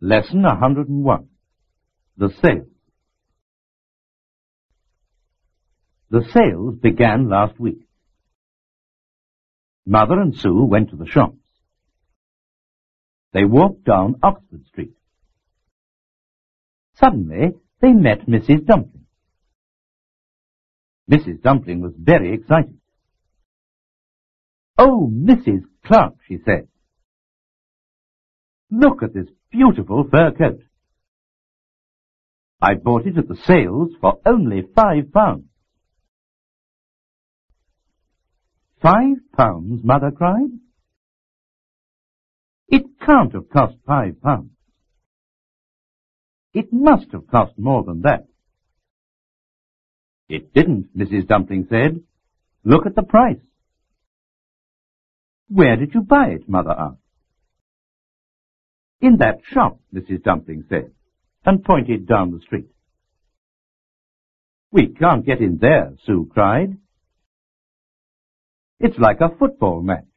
Lesson 101. The Sales. The sales began last week. Mother and Sue went to the shops. They walked down Oxford Street. Suddenly, they met Mrs. Dumpling. Mrs. Dumpling was very excited. "Oh, Mrs. Clark," she said, "look at this beautiful fur coat. I bought it at the sales for only £5. £5, Mother cried. It can't have cost £5. It must have cost more than that. It didn't, Mrs. Dumpling said. Look at the price. Where did you buy it, Mother asked. In that shop, Mrs. Dumpling said, and pointed down the street. We can't get in there, Sue cried. It's like a football match.